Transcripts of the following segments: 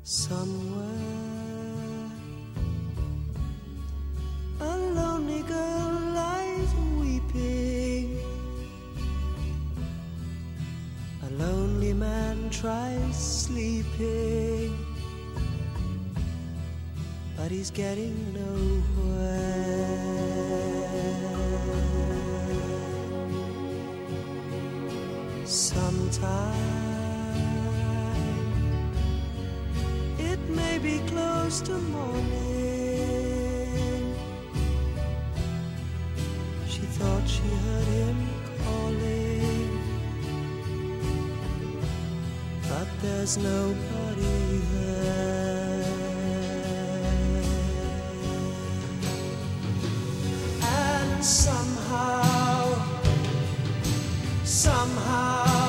Somewhere a lonely girl lies weeping. A lonely man tries sleeping, but he's getting nowhere. Sometime it may be close to morning. She thought she heard him calling, but there's nobody there. And somehow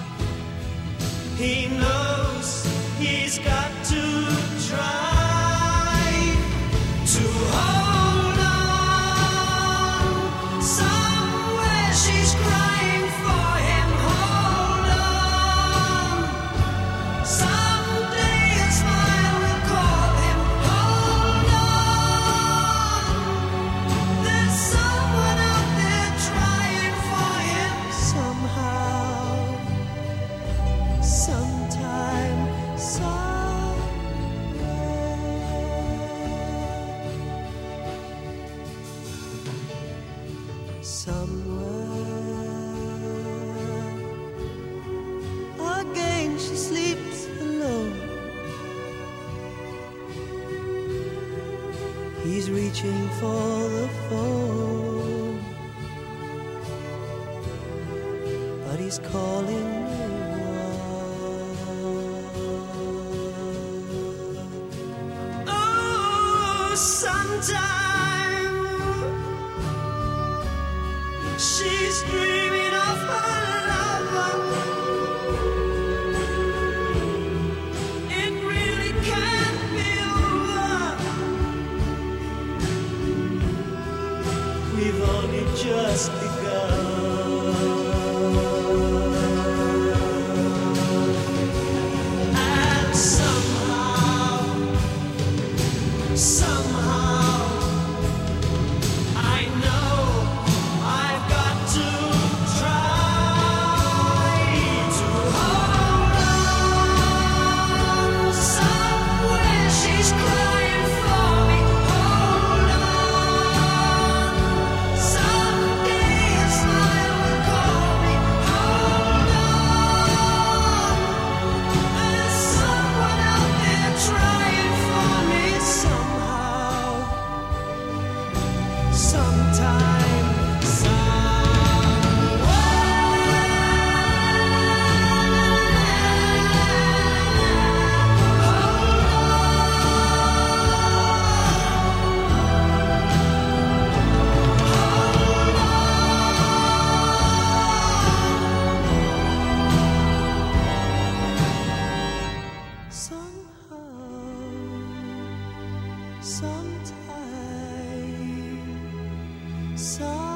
he knows he's got to try to hold on. Somewhere she's crying for him. Hold on. Someday a smile will call him. Hold on. There's someone out there trying for him. Somehow, sometime, somewhere again she sleeps alone. He's reaching for the phone, but he's calling no one. Oh, sometime she's dreaming of her lover. It really can't be over. We've only just begun. And somehow I know I've got to try to hold on. Somewhere she's crying for me. Hold on. Someday a smile will call me. Hold on. There's someone out there trying for me. Somehow, sometime, sometime, sometime.